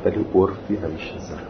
ولی عرفی همیشه ضرر.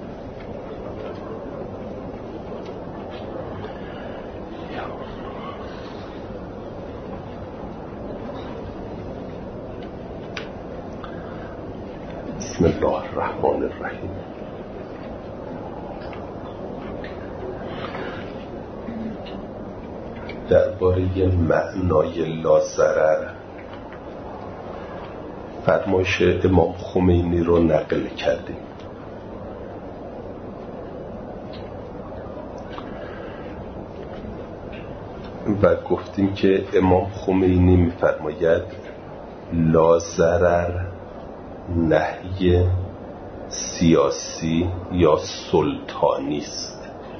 بسم الله الرحمن الرحیم. درباره معنای لاضرر فرمایش امام خمینی رو نقل کردیم. و گفتیم که امام خمینی می‌فرماید لاضرر نهی سیاسی یا سلطانی است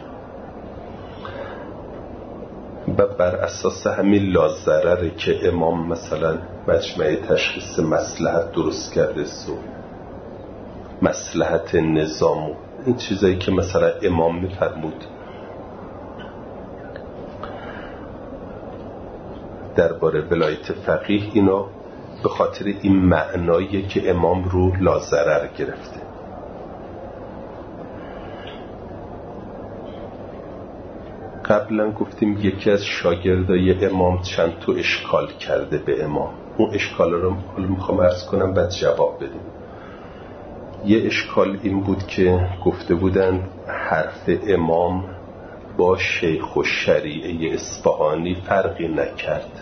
و بر اساس همین لاضرره که امام مثلا مجمع تشخیص مصلحت درست کرده مصلحت نظام و این چیزایی که مثلا امام میفرمود درباره ولایت فقیه، اینا به خاطر این معنایی که امام رو لاضرر گرفته. قبلا گفتیم یکی از شاگردای امام چند تا اشکال کرده به امام. اون اشکال رو میخوام عرض کنم بعد جواب بدیم. یه اشکال این بود که گفته بودند حرف امام با شیخ و شریعه اصفهانی فرقی نکرد،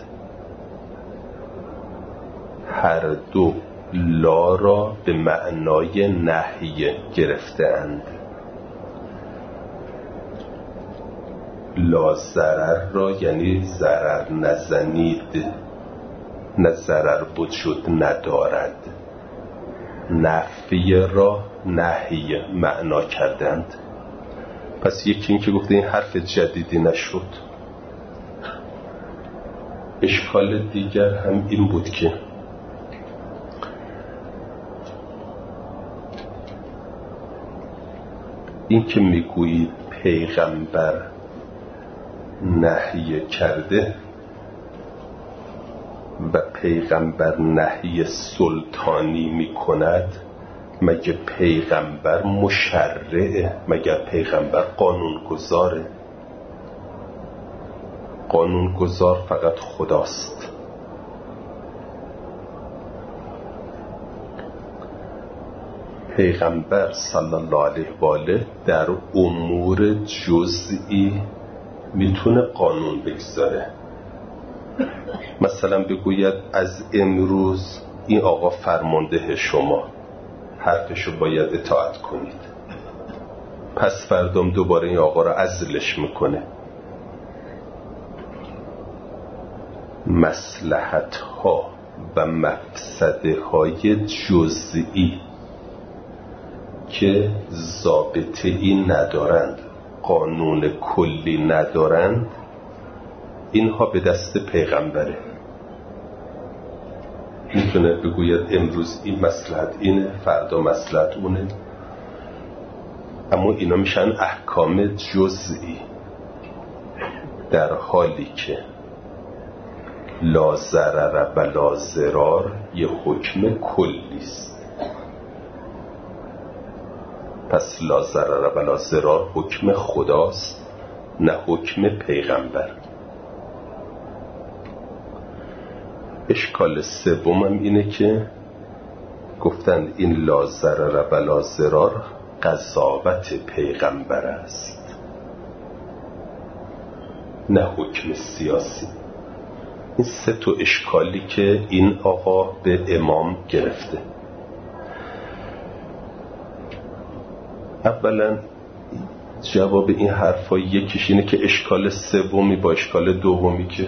هر دو لا را به معنای نهی گرفته‌اند. لا ضرر را یعنی ضرر نزنید، نه ضرر وجود ندارد. نفی را نهی معنا کردند. پس یکی این که گفته این حرف جدیدی نشد. اشکال دیگر هم این بود که این که میگویید پیغمبر نهی کرده و پیغمبر نهی سلطانی میکند، مگه پیغمبر مشرعه؟ مگه پیغمبر قانونگذاره؟ قانونگذار فقط خداست. پیغمبر صلی الله علیه و آله در امور جزئی میتونه قانون بگذاره. مثلا بگوید از امروز این آقا فرمانده شما، حرفشو باید اطاعت کنید. پس فردام دوباره این آقا را عزلش میکنه. مصلحت ها و مفسده های جزئی که ضابطه ای ندارند، قانون کلی ندارند، اینها به دست پیغمبره. میتونه بگوید امروز این مصلحت اینه، فردا مصلحت اونه، اما اینا میشن احکام جزئی، در حالی که لا ضرر و لا ضرار یه حکم کلی است. پس لا ضرر و لا ضرار حکم خداست، نه حکم پیغمبر. اشکال سومم اینه که گفتن این لا ضرر و لا ضرار قضاوت پیغمبر است، نه حکم سیاسی. این سه تا اشکالی که این آقا به امام گرفته. اولا جواب این حرفا یکیش اینه که اشکال سومی با اشکال دومی که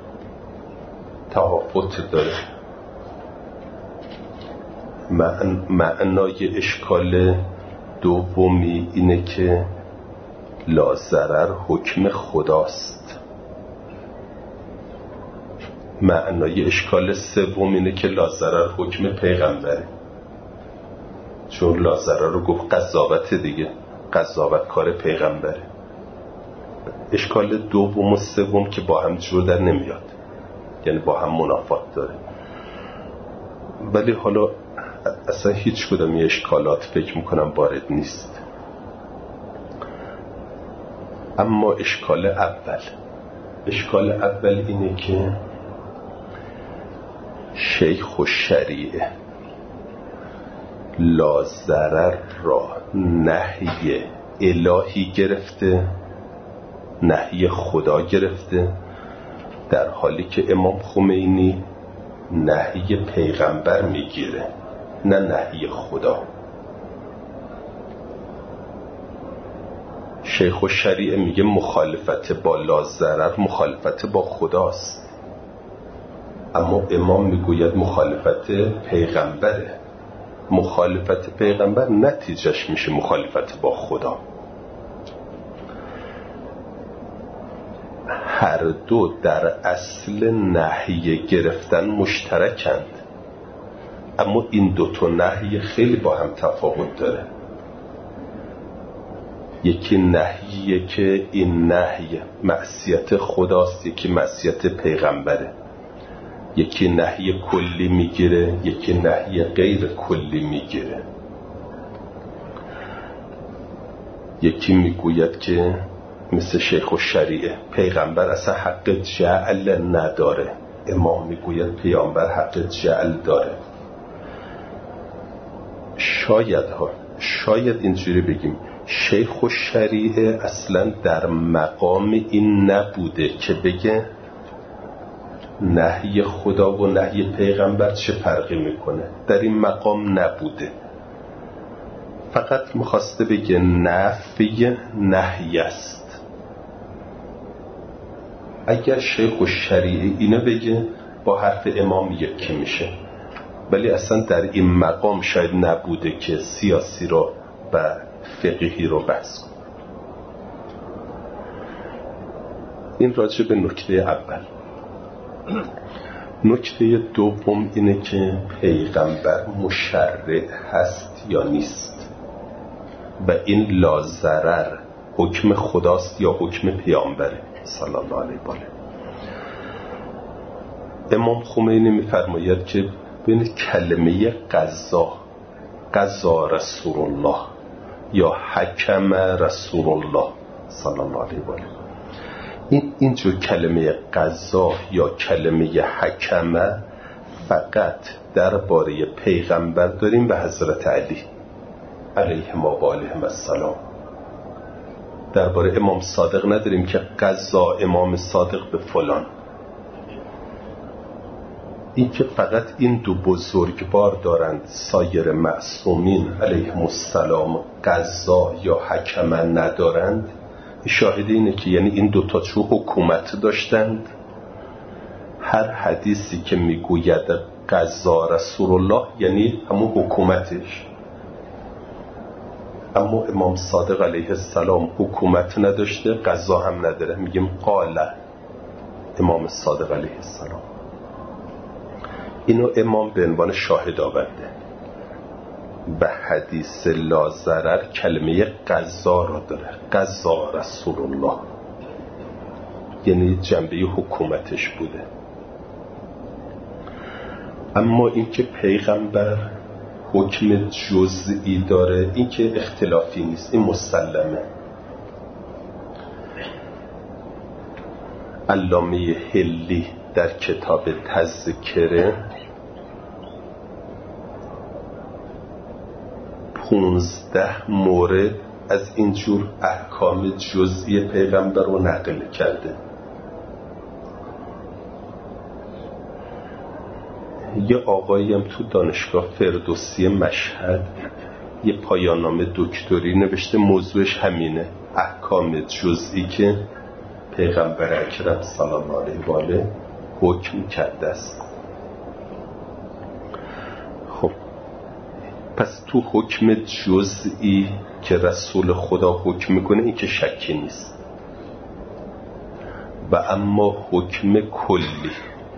تفاوت داره. معنای اشکال دومی اینه که لا ضرر حکم خداست. معنای اشکال سوم اینه که لا ضرر حکم پیغمبره، چون لا ضرر رو گفت قضاوت دیگه، قضاوت کار پیغمبره. اشکال دوم و سوم که با هم جور در نمیاد، یعنی با هم منافات داره. ولی حالا اصلا هیچ کدام اشکالات فکر میکنم وارد نیست. اما اشکال اول اینه که شیخ الشریعه لاضرر را نهی الهی گرفته، نهی خدا گرفته، در حالی که امام خمینی نهی پیغمبر میگیره، نه نهی خدا. شیخ الشریعه میگه مخالفت با لاضرر مخالفت با خداست، اما امام میگوید مخالفت پیغمبره. مخالفت پیغمبر نتیجهش میشه مخالفت با خدا. هر دو در اصل نهی گرفتن مشترکند، اما این دوتا نهی خیلی با هم تفاوت داره. یکی نهیه که این نهی معصیت خداست، یکی معصیت پیغمبره. یکی نهی کلی میگیره، یکی نهی غیر کلی میگیره. یکی میگوید که مثل شیخ الشریعه پیغمبر اصلا حق جعل نداره، امام میگوید پیغمبر حق جعل داره. شاید اینجوری بگیم شیخ الشریعه اصلا در مقام این نبوده که بگه نهی خدا و نهی پیغمبر چه فرقی میکنه، در این مقام نبوده. فقط میخواسته بگه نفی نهی است. اگر شیخ الشریعه اینو بگه با حرف امام یکی میشه، ولی اصلا در این مقام شاید نبوده که سیاسی رو و فقهی رو بحث کنه. این راجع به نکته اول. نکته دوم اینه که پیغمبر مشرع هست یا نیست و این لاضرر حکم خداست یا حکم پیامبره صلی الله علیه و آله. امام خمینی میفرماید که بین کلمه قضا رسول الله یا حکم رسول الله صلی الله علیه و آله، اینجور کلمه قضا یا کلمه حکمه فقط درباره پیغمبر داریم و حضرت علی علیهم و علیهم السلام. درباره امام صادق نداریم که قضا امام صادق به فلان. این که فقط این دو بزرگوار دارند، سایر معصومین علیهم السلام قضا یا حکمه ندارند، شاهد اینه که یعنی این دوتا چون حکومت داشتند، هر حدیثی که میگوید قضا رسول الله یعنی همون حکومتش. اما امام صادق علیه السلام حکومت نداشته، قضا هم نداره، میگیم قال امام صادق علیه السلام. اینو امام به عنوان شاهد آورده. به حدیث لاضرر کلمه قضا را داره، قضا رسول الله، یعنی جنبه حکومتش بوده. اما این که پیغمبر حکم جزئی داره، این که اختلافی نیست، این مسلمه. علامه حلی در کتاب تذکره 15 مورد از اینجور احکام جزئی پیغمبر رو نقل کرده. یه آقایی هم تو دانشگاه فردوسی مشهد یه پایان‌نامه دکتری نوشته، موضوعش همینه، احکام جزئی که پیغمبر اکرم صلی الله علیه و آله حکم کرده است. خب پس تو حکم جزئی که رسول خدا حکم میکنه این که شکی نیست، و اما حکم کلی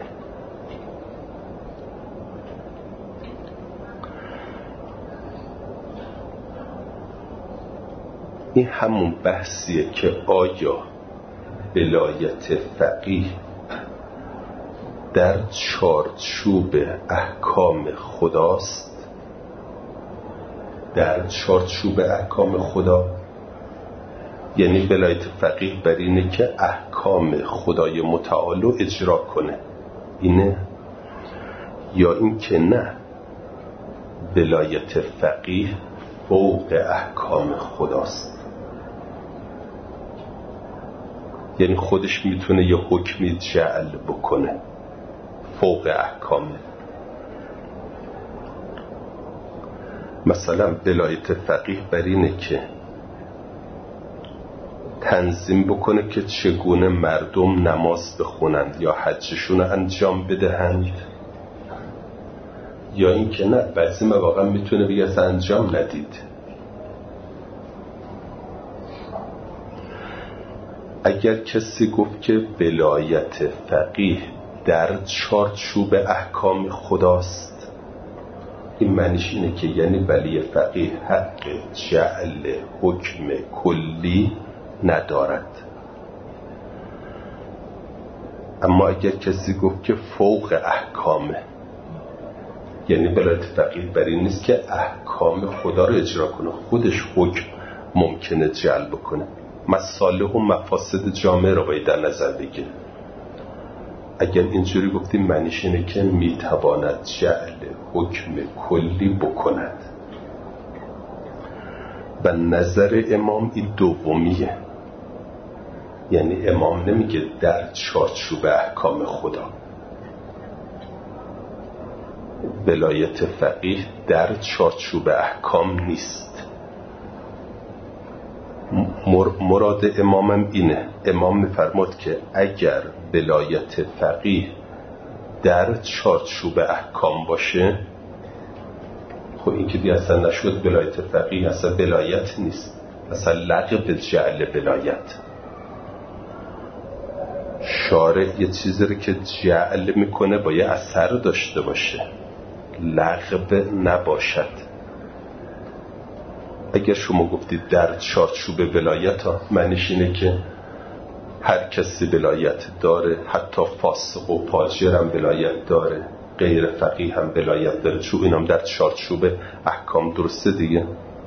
این همون بحثیه که آیا ولایت فقیه در چارچوب احکام خداست در چارچوب احکام خدا، یعنی ولایت فقیه بر اینه که احکام خدای متعال رو اجرا کنه، اینه؟ یا این که نه، ولایت فقیه فوق احکام خداست، یعنی خودش میتونه یه حکمی جعل بکنه فوق احکامه. مثلا ولایت فقیه بر اینه که تنظیم بکنه که چگونه مردم نماز بخونند یا حجشون رو انجام بدهند، یا این که نه، بعضی مواقع میتونه بگه اصلا انجام ندید. اگر کسی گفت که ولایت فقیه در چارچوب احکام خداست، این معنیش اینه که یعنی ولی فقیه حق جعل حکم کلی ندارد. اما اگر کسی گفت که فوق احکامه، یعنی ولایت فقیه بر این نیست که احکام خدا رو اجرا کنه، خودش حکم ممکنه جعل بکنه، مصالح و مفاسد جامعه رو باید در نظر بگیره. اگر اینجوری گفتیم معنیش اینه که میتواند جعل حکم کلی بکند. و نظر امام این دومیه، یعنی امام نمیگه در چارچوب احکام خدا. ولایت فقیه در چارچوب احکام نیست. مراد امامم اینه، امام میفرماد که اگر ولایت فقیه در چارچوب احکام باشه، خب این که دیگه اصلا نشد ولایت فقیه، اصلا ولایت نیست، اصلا لقب جعل ولایت. شارع یه چیزی رو که جعل میکنه باید اثر داشته باشه، لقب نباشد. اگر شما گفتید در چارچوب ولایت ها، معنیش اینه که هر کسی ولایت داره، حتی فاسق و فاجر هم ولایت داره، غیر فقیه هم ولایت داره، چون اینم در چارچوب احکام درسته دیگه.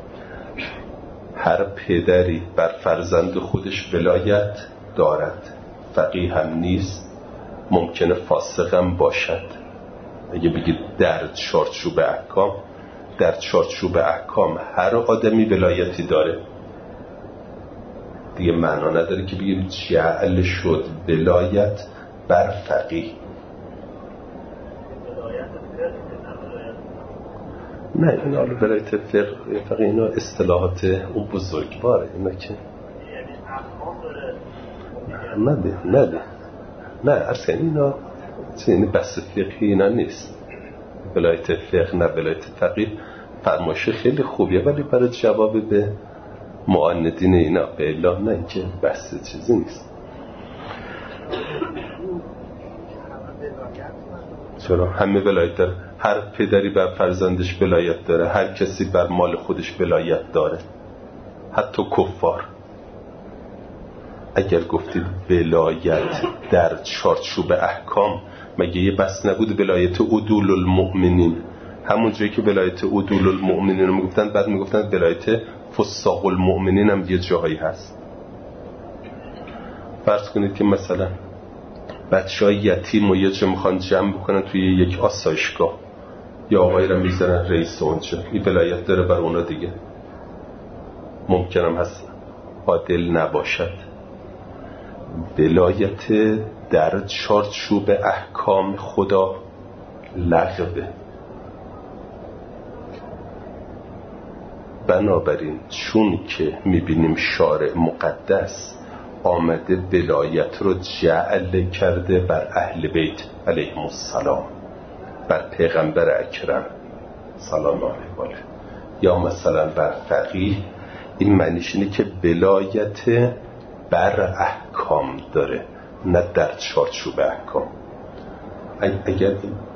هر پدری بر فرزند خودش ولایت دارد، فقیه هم نیست، ممکنه فاسق هم باشد. اگه بگید در چارچوب احکام، در چارچوب احکام هر آدمی ولایتی داره، دیگه معنا نداره که بگیم جعل شد ولایت بر فقیه. نه این حالا ولایت فقیه اینا اصطلاحات اون بزرگواره، اینا که نه اصلا اینا یعنی بس فقهی اینا نیست. ولایت فقه نه ولایت فقیه فرمایش خیلی خوبیه، ولی برای جواب به معاندین اینا به اعلام نه، این که بس چیزی نیست. چرا همه ولایت داره، هر پدری بر فرزندش ولایت داره، هر کسی بر مال خودش ولایت داره، حتی کفار. اگر گفتید ولایت در چارچوب احکام، مگه یه بس نبود ولایت عدول المؤمنین؟ همون جایی که ولایت عدول المؤمنین رو میگفتن، بعد میگفتن ولایت فساق المؤمنین هم یه جایی هست. فرض کنید که مثلا بچه‌های یتیم و یه جا میخوان جمع بکنن توی یک آسایشگاه، یا آقایی رو میذارن رئیس اونجا، این ولایت داره بر اونا دیگه، ممکنم هست عادل نباشد. ولایت در چارچوب احکام خدا لغوه. بنابراین چون که میبینیم شارع مقدس آمده ولایت رو جعل کرده بر اهل بیت علیهم السلام، بر پیغمبر اکرم سلام الله علیه، یا مثلا بر فقیه، این معنیش اینه که ولایت بر احکام داره، نه در چارچوب احکام. اگر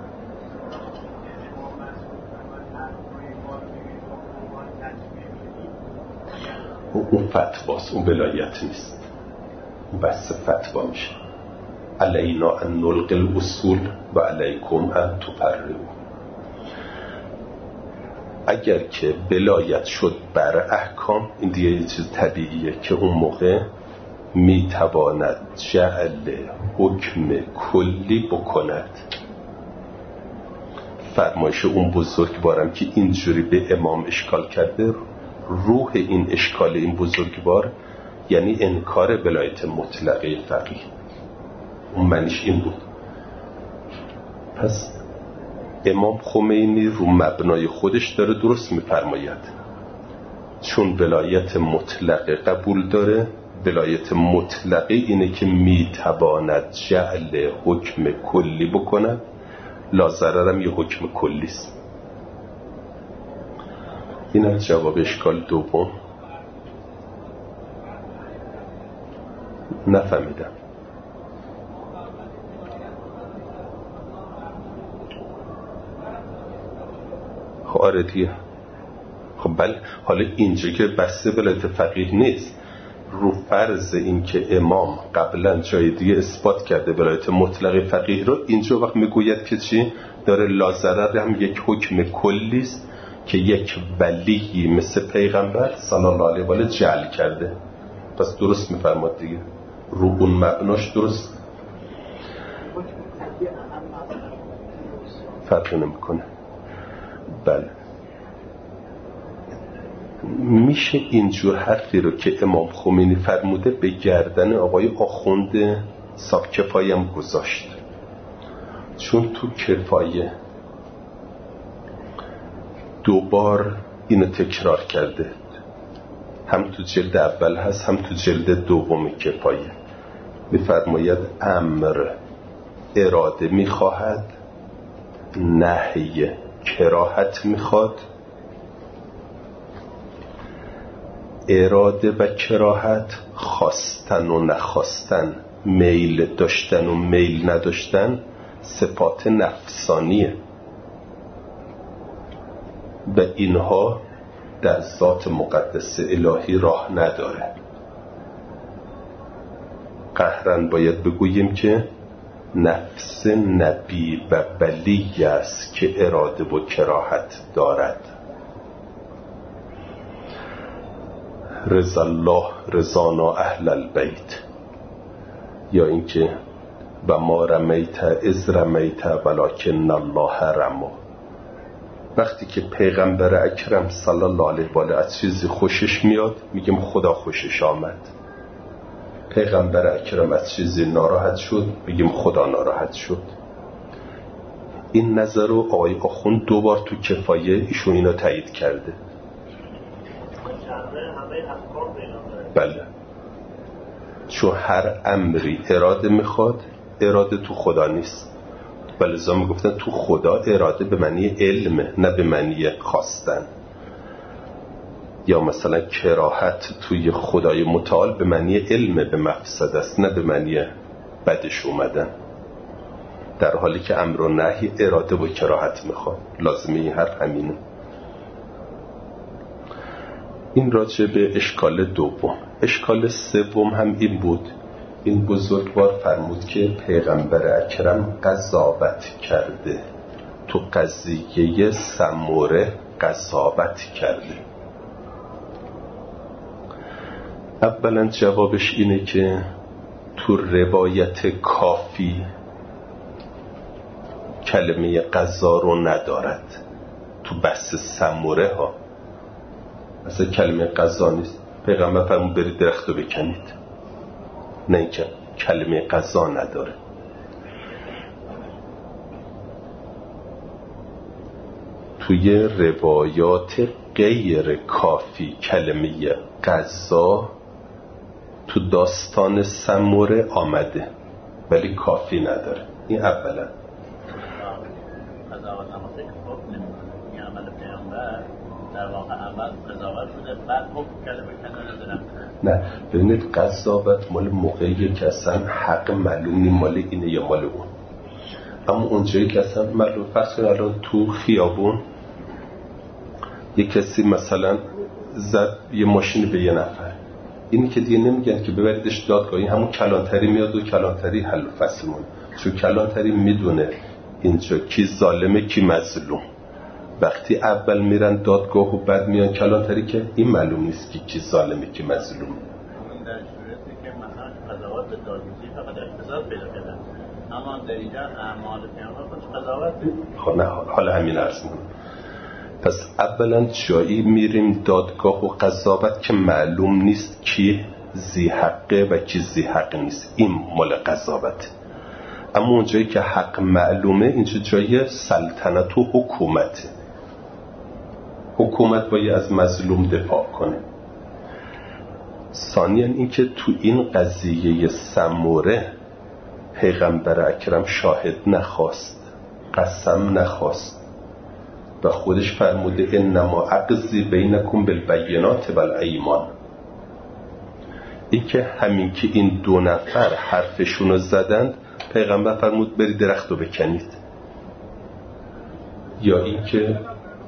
اون فتواست، اون ولایت نیست، اون بس فتوا میشه. علینا ان نلقی الاصول و علیکم ان تفرعوا. اگر که ولایت شد بر احکام، این دیگه یه چیز طبیعیه که اون موقع میتواند جعل حکم کلی بکند. فرمایش اون بزرگوارم که اینجوری به امام اشکال کرده، روح این اشکال این بزرگوار یعنی انکار ولایت مطلقه فقیه. اون معنیش این بود. پس امام خمینی رو مبنای خودش داره درست میفرماید، چون ولایت مطلقه قبول داره. ولایت مطلقه اینه که میتواند جعل حکم کلی بکند، لا ضررم یه حکم کلیست. این از جواب اشکال دوم. نفهمیدم. خب آره دیگه. خب بله، حالا اینجا که بحث ولایت فقیه نیست، رو فرض این که امام قبلا جای دیگه اثبات کرده ولایت مطلق فقیه رو، اینجا وقت میگوید که چی؟ داره لا ضرر هم یک حکم کلی است که یک ولی مثل پیغمبر صلی الله علیه و آله جعل کرده. پس درست میفرماد دیگه، رو اون مبناش درست، فرق نمیکنه. بله، میشه اینجور حرفی رو که امام خمینی فرموده به گردن آقای آخوند صاحب کفایه هم گذاشت، چون تو کفایه دوبار اینو تکرار کرده، هم تو جلد اول هست هم تو جلد دوم کفایه. میفرماید امر اراده میخواهد، نهی کراهت میخواد. اراده و کراهت، خواستن و نخواستن، میل داشتن و میل نداشتن، صفات نفسانیه و اینها در ذات مقدس الهی راه نداره. قهرن باید بگوییم که نفس نبی و ولی است که اراده و کراهت دارد. رضا الله رضانا اهل البیت، یا اینکه و ما رمیت اذ رمیت ولکن الله رما. وقتی که پیغمبر اکرم صلی الله علیه و آله از چیزی خوشش میاد میگیم خدا خوشش آمد. پیغمبر اکرم از چیزی ناراحت شد میگیم خدا ناراحت شد. این نظر رو آقای آخوند دوبار تو کفایه ایشون اینا تایید کرده. بله، چون هر امری اراده میخواد، اراده تو خدا نیست. ولذا میگفتن تو خدا اراده به معنی علمه، نه به معنی خواستن. یا مثلا کراهت توی خدای متعال به معنی علمه، به مفسد است، نه به معنی بدش اومدن. در حالی که امر و نهی اراده و کراهت میخواد. لازمه این حرف همینه. این راجع به اشکال دوم. اشکال سوم هم این بود، این بزرگوار فرمود که پیغمبر اکرم قضاوت کرده، تو قضیه سموره قضاوت کرده. اولا جوابش اینه که تو روایت کافی کلمه قضا رو ندارد. تو بحث سموره ها مثلا کلمه قضا نیست. پیغمبر فرمود برید درخت رو بکنید، نه اینکه کلمه قضا نداره. توی روایات غیر کافی کلمه قضا تو داستان سموره آمده ولی کافی نداره. این اولا. نه ببینید، قضاوت مال موقعی که اصلا حق معلومی مال اینه یا مال اون. اما اونجایی که اصلا معلوم، فرض کن الان تو خیابون یه کسی مثلا زد یه ماشین به یه نفر، اینی که دیگه نمیگن که ببریدش دادگاه، این همون کلانتری میاد و کلانتری حل و فصل مونه. چون کلانتری میدونه اینجا کی ظالمه کی مظلوم. وقتی اول میرن دادگاه و بعد میان کلانتری که این معلوم نیست که کی ظالمه کی مظلومه. این در صورتی که مثلا قضاوت دادگاهی فقط اختصاص پیدا کرده، اما در اینجا اعمال پیامبر خودش قضاوت خب نه حالا همین عرض می‌کنم. پس اولا جایی میریم دادگاه و قضاوت که معلوم نیست کی ذی حقه و کی ذی حق نیست، این مال قضاوت. اما اون جایی که حق معلومه اینجا جای سلطنت و حکومته. حکومت باید از مظلوم دفاع کنه. ثانیاً این که تو این قضیه سموره پیغمبر اکرم شاهد نخواست، قسم نخواست و خودش فرموده انما اقضی بینکم بالبینات والایمان. این که همین که این دو نفر حرفشونو زدند پیغمبر فرمود برید درختو بکنید. یا این که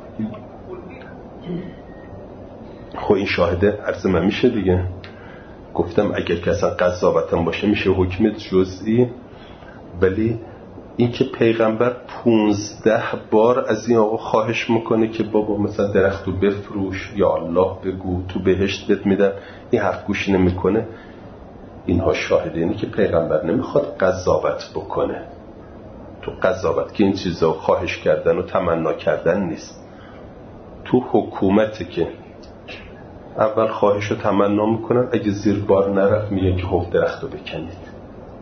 خب این شاهده عرض من میشه دیگه. گفتم اگر که اصلا قضاوتم باشه میشه حکم جزئی، ولی این که پیغمبر 15 بار از این آقا خواهش میکنه که بابا مثلا درختو بفروش یا الله بگو تو بهشت بهت میدم، این حرف گوش نمیکنه. اینها شاهده اینه که پیغمبر نمیخواد قضاوت بکنه. تو قضاوت که این چیزا خواهش کردن و تمنا کردن نیست. تو حکومته که اول خواهش و تمنا میکنن، اگه زیر بار نرفت میگن که خب درختو بکنید.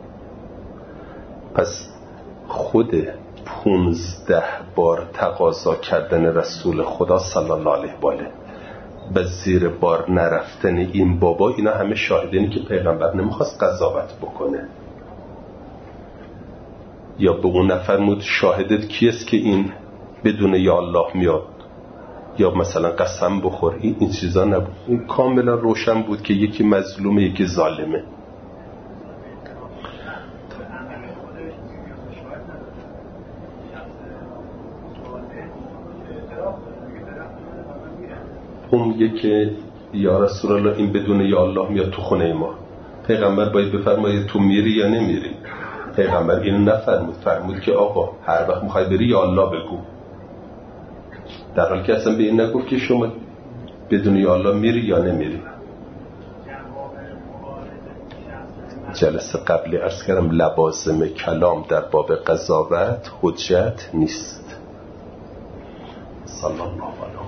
پس خود 15 بار تقاضا کردن رسول خدا صلی الله علیه و آله و زیر بار نرفتن این بابا، اینا همه شاهدینی که پیغمبر نمیخواست قضاوت بکنه. یا به اون نفرمود شاهدت کیست که این بدون یا الله میاد، یا مثلا قسم بخور. این چیزا نبود. این کاملا روشن بود که یکی مظلومه یکی ظالمه. اون میگه که یا رسول الله این بدون یا الله میاد تو خونه ما. پیغمبر باید بفرماید تو میری یا نمیری. پیغمبر اینو نفرمود، فرمود که آقا هر وقت میخوای بری یا الله بگو، در حالی که اصلا به این نگفت که شما بدون یا الله میری یا نمیری. جلسه قبلی عرض کردم لوازم کلام در باب قضاوت حجت نیست. صلی الله علیه